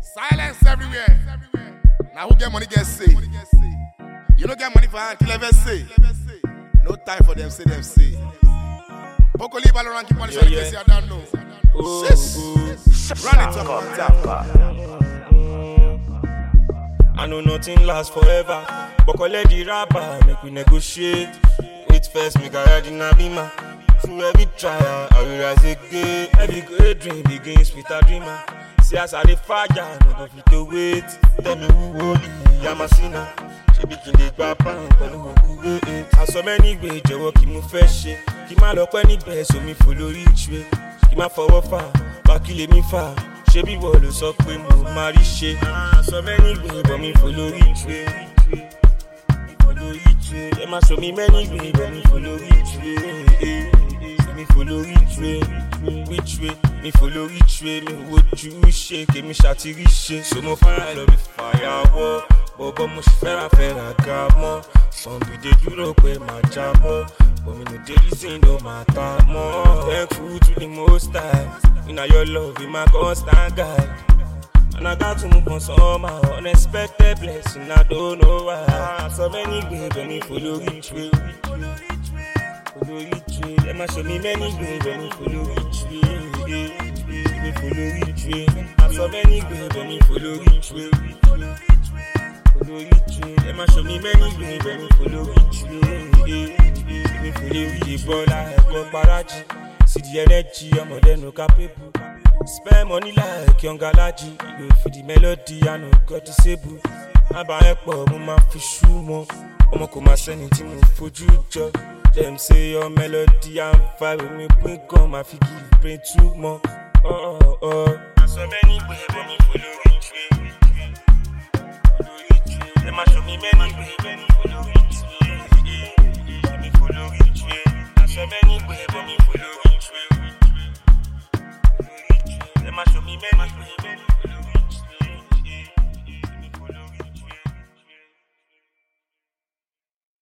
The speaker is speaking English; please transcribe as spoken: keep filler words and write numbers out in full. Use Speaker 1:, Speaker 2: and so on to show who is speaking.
Speaker 1: Silence everywhere. Now who get money get say. You don't get money for hand, kill ever say. No time for them, say them say. Bokoli Baloran keep on the
Speaker 2: yeah,
Speaker 1: case, I don't know.
Speaker 2: Ooh,
Speaker 1: Shish.
Speaker 2: ooh.
Speaker 1: Run it up on top.
Speaker 2: I know nothing lasts forever. Bokole the rapper, make we negotiate. Wait first, make I ride in a beamer. Through every trial, I will rise again. Every great dream begins with a dreamer. See as I dey fire, no go fit to wait. Tell me who holy, I'm a sinner. She be king the papa, pẹ̀lú òkú eight. I so many ways, jọ̀wọ́ kí mo fẹ́ ṣe. Kí má lọ pẹ́ níbẹ̀, so mi follow each way. Kí má fọwọ́ fà, wá kí lè mi fà. Ṣé bí wọ́n ló sọ pé mo máa rí ṣe? I so many ways, but mi follow each way. Follow each way. Ẹ má show me many ways, but mi follow each way. Me follow each way, which way? Me follow each way, me would you shake, me shati riche. So mo fire love be firework, bobo mo fera fera gamo. Some be dey duro pe ma jamo, but me no dey reason no matter more. Thankful to the most high, in your love be my constant guide. And I got to move on somehow, unexpected blessing, I don't know why. So many ways, but me follow each way. Follow each way, let me show me many ways, but me follow each way. Me follow each way, and so many ways, but me follow each way. Follow each way, let me show me many ways, but me follow each way. Me follow each way, like a parachi. See the energy, I'm more than no capable. Spend money like young galaji. You go for the melody, I know got to say boo. I buy a pop, my fish more. I'm come my send it in for you, job. Them say your melody and vibe with me, bring come, I feel give brain too more. Oh, oh, oh. So many ways, but me follow each way. Follow each way. Them a show me many ways, but me follow each way. Me follow each way. So many ways, but me follow each way. Follow each way. Them a show me many ways, but me follow each way.